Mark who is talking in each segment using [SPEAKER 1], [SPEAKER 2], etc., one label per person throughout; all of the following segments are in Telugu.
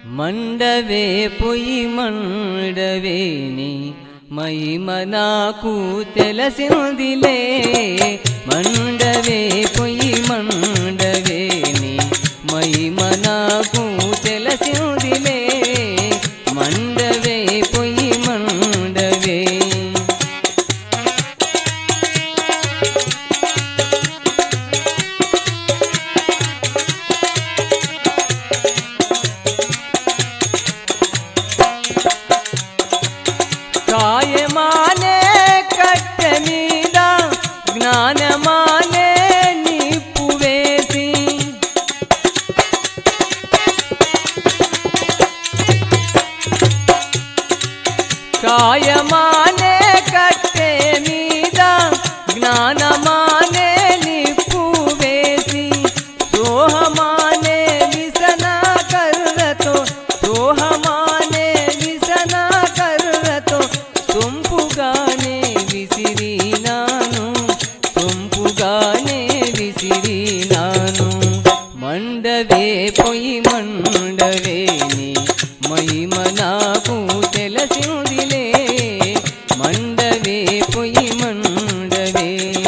[SPEAKER 1] మండవే పొయ్యి మండవేని మహిమ నాకు తెలిసిందిలే. మండవే పొయ్యి మండవేని మహిమ నాకు తెలిసిందిలే. మండవే పొయ్యి మండవే కాయమానే కట్టె మీద జ్ఞానమానే నిప్పు వేసి కాయమానే కట్టె మీద జ్ఞానమానే నిప్పు వేసి సోహమానే విసన కర్రతో సోహమానే విసన కర్రతో సొంపుగానే విసిరినాను సొంపుగానే విసిరినాను. మండవే పొయ్యి మండవేని మహిమ నాకు తెలిసిందిలే. మండవే పొయ్యి మండవే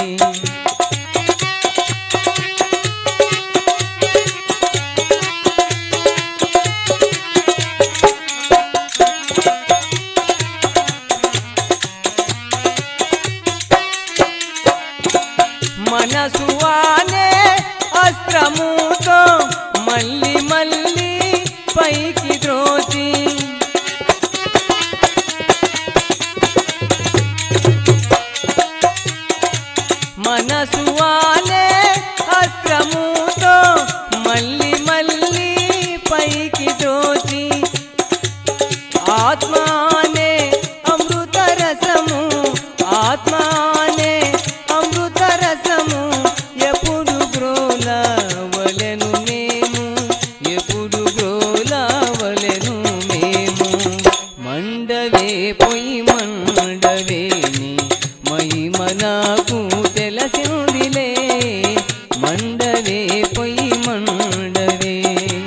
[SPEAKER 1] మనసు అనే అస్త్రముతో మళ్ళీ మళ్ళీ పైకి ద్రోచి మనసు అనే అస్త్రముతో మళ్ళీ మళ్ళీ పైకి ద్రోచి ఆత్మానే అమృత రసము ఆత్మానే అమృత రసము ఎప్పుడు గ్రోలవలెను మేము ఎప్పుడు గ్రోలవలెను మేము. మండవే పొయ్యి మండవేని మహిమ నాకు తెలిసిందిలే. మండవే పొయ్యి మండవే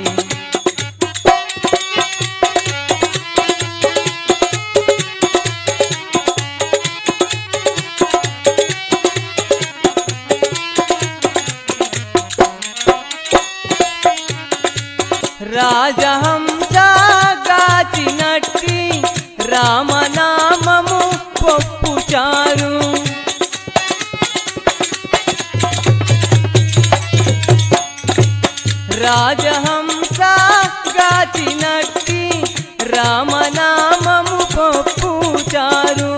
[SPEAKER 1] రాజహంస గాచినట్టి రామనామము పప్పుచారు రాజహంస గాచినట్టి రామనామము పప్పుచారు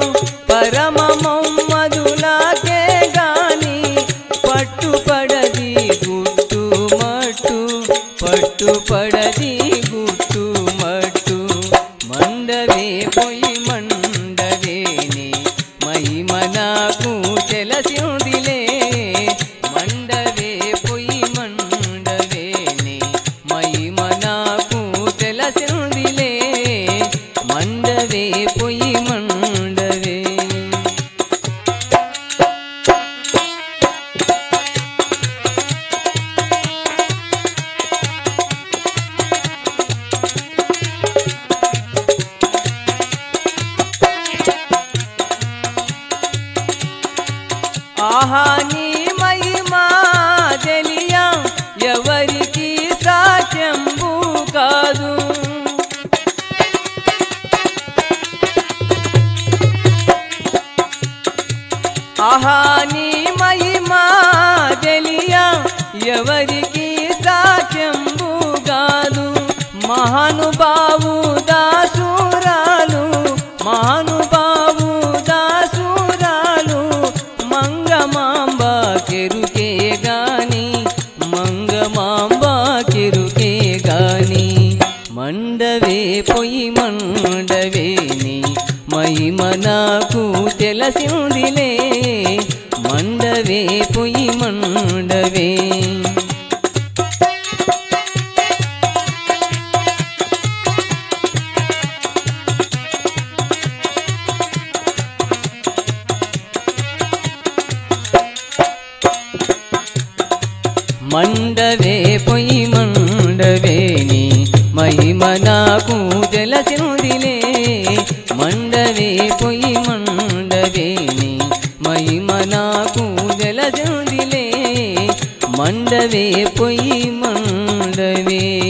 [SPEAKER 1] పరమమౌమధులాకే గాని పట్టుపడది గుట్టు మట్టు పట్టుపడది గుట్టు మట్టు. మండవే పొయ్యి మండవేని మహిమ నాకు తెలిసిందిలే. మండవే పొయ్యి మండవేని మహిమ నాకు తెలిసిందిలే. మండవే పొయ్యి మండవే ఆహా నీ మహిమా తెలియ ఎవరికి సాధ్యంబు కాదు. ఆహా నీ మహిమా తెలియ ఎవరికి సాధ్యంబు కాదు. మహానుభావు దాసురాలు మహానుభావు దాసురాలు మంగమాంబ కెరుకే గాని మంగమాంబ కెరుకే గాని. మండవే పొయ్యి మండవేని మహిమ నాకు తెలిసిందిలే. మండవే పొయ్యి మండవే మండవే పొయ్యి మండవేని మహిమ నాకు తెలిసినుదిలే మండవే పొయ్యి మండవేని మహిమ నాకు తెలిసినుదిలే మండవే పొయ్యి మండవే